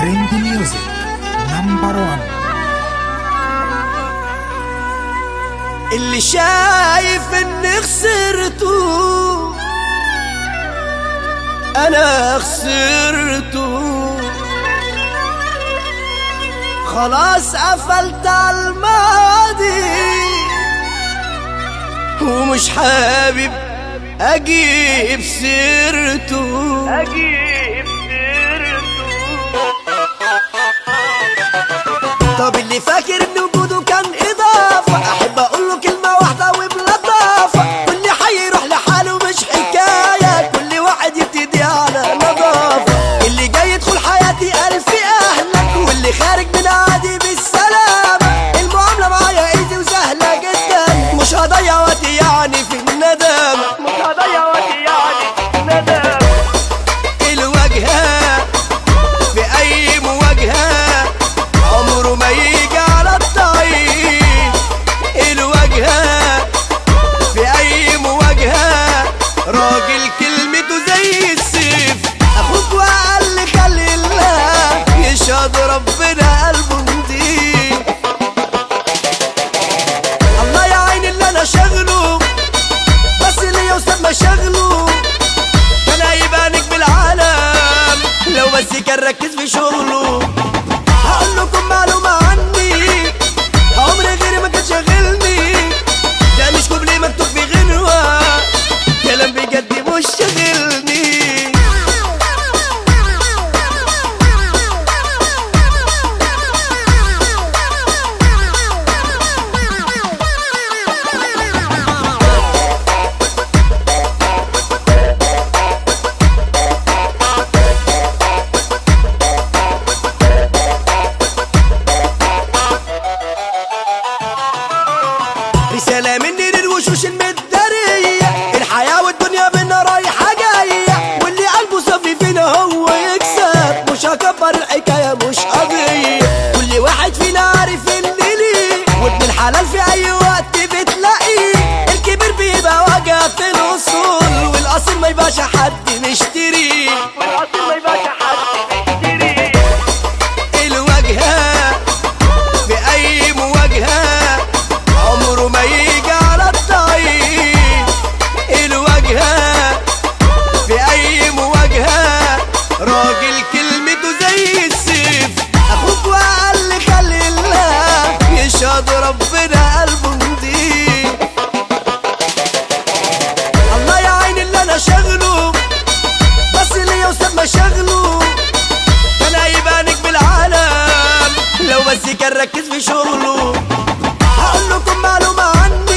ترند ميوزك نمبر 1. اللي شايف اني خسرته انا خسرته، خلاص قفلت على الماضي ومش حابب اجيب سيرته. طب اللي فاكر ان وجوده كان اضافه، احب اقول له كلمه واحده وبلطافه، كل حي يروح لحاله مش حكايه، كل واحد يبتدي على نظافه. اللي جاي يدخل حياتي الف اهلا، واللي خارج من عادي بالسلامه. المعامله معايا ايزي وسهله جدا، مش هضيع وقتي يعني في الندامه، الواجهه في اي مواجهه عمره ما يجي على الضعيف. الواجهه في اي مواجهه راجل كلمته زي السيف، اخوك واقل خلي الله يشهد ربنا قلبه نضيف. الله يا عيني اللي انا شغله، بس ليا وساب مشاغله، كان هيبقى نجم العالم لو بس كان ركز في شغله. هقول لكم معلومة عني، عمري غيري ما كان شاغلني، ده مش كوبليه مكتوب في غنوة، كلام بجد مش شاغلني. رسالة مني للوشوش المدارية، الحياة والدنيا بينا رايحة جاية، واللي قلبه صافي فينا هو يكسب، مش هكبر الحكاية مش قضية. كل واحد فينا عارف ان ليه، وابن الحلال في اي وقت بتلاقيه، الكبير بيبقى واجهة في الاصول، والاصيل ما يبقاش حد مشتريه. الواجهة في اي مواجهة عمره ما يجي على الضعيف. الواجهة في اي مواجهة راجل كلمته زي السيف، اخوك واقل خلي الله يشهد ربنا قلبه نضيف. الله يا عيني اللي انا شغله، بس ليا وساب مشاغله، كان هيبقى نجم العالم لو بس كان ركز في شغله. هقول لكم معلومة عني،